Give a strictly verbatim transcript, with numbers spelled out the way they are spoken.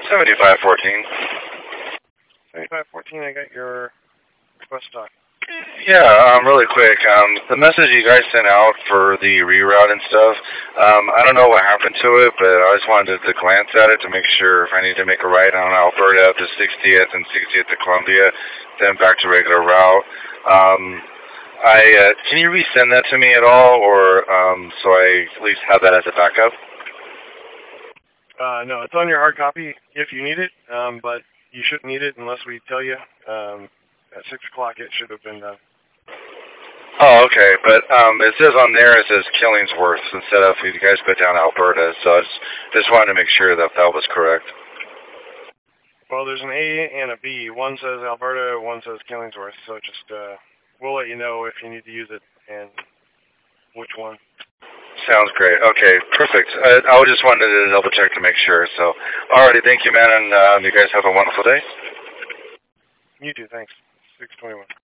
seventy-five fourteen. seventy-five fourteen, I got your request doc. Yeah, um, really quick. Um, the message you guys sent out for the reroute and stuff, um, I don't know what happened to it, but I just wanted to glance at it to make sure if I need to make a right on Alberta to sixtieth and sixtieth to Columbia, then back to regular route. Um, I uh, can you resend that to me at all, or um, so I at least have that as a backup? Uh, no, it's on your hard copy if you need it, um, but you shouldn't need it unless we tell you. Um, at six o'clock it should have been done. Oh, okay, but um, it says on there, it says Killingsworth instead of you guys put down Alberta, so I just, just wanted to make sure that that was correct. Well, there's an A and a B. One says Alberta, one says Killingsworth, so just, uh, we'll let you know if you need to use it and which one. Sounds great. Okay, perfect. I, I just wanted to double check to make sure, so alrighty, thank you, man, and uh, you guys have a wonderful day. You too, thanks. six twenty-one.